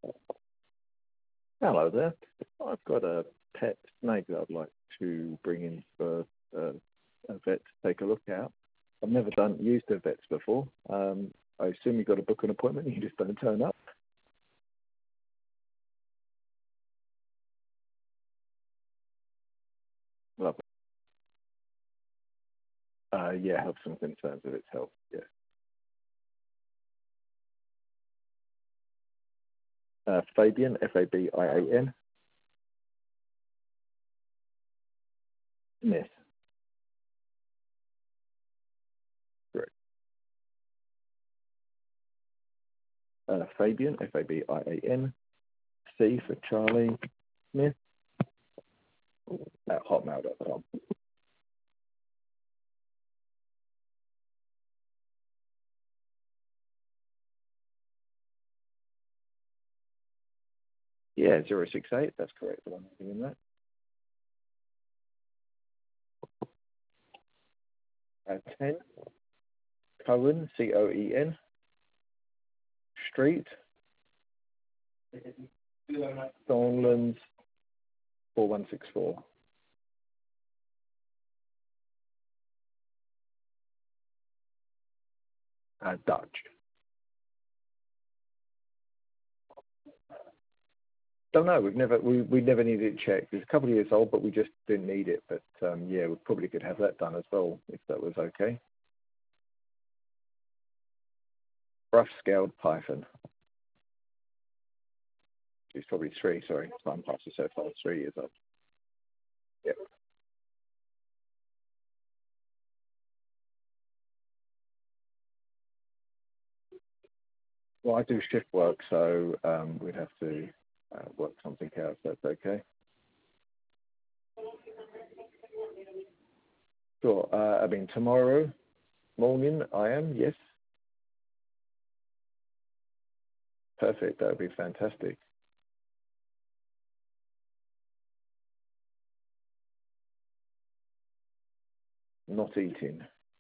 Hello there. I've got a pet snake that I'd like to bring in for a vet to take a look at. I've never used a vet before. I assume you've got to book an appointment and you just don't turn up. Lovely. Yeah, have some concerns with its health. Yeah. Fabian, Fabian. Smith. Correct. Fabian, Fabian. C for Charlie. Smith at hotmail.com. Yeah, 068. That's correct. The one doing that. 10 Cohen, Coen Street, Thornlands, 4164. Dutch. Don't know. We never needed it checked. It's a couple of years old, but we just didn't need it. But yeah, we probably could have that done as well if that was okay. Rough scaled python. She's probably 3. Sorry, time passes so fast. 3 years old. Yep. Well, I do shift work, so we'd have to work something out. If that's okay. Sure. I mean, tomorrow morning I am. Yes. Perfect. That would be fantastic. Not eating.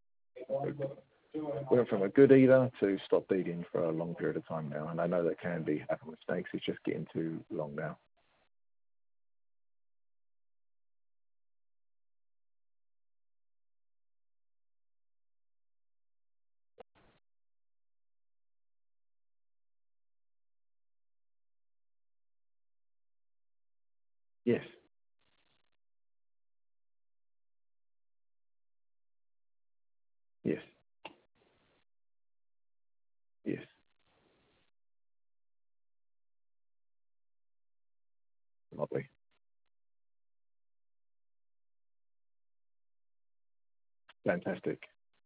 Went from a good eater to stop eating for a long period of time now, and I know that can be happen with snakes. It's just getting too long now. Yes, yes, yes. Lovely. Fantastic.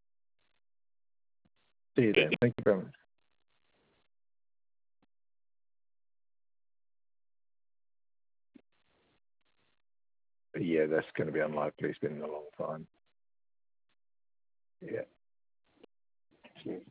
See you then. Thank you very much. Yeah, that's going to be unlikely. It's been a long time. Yeah.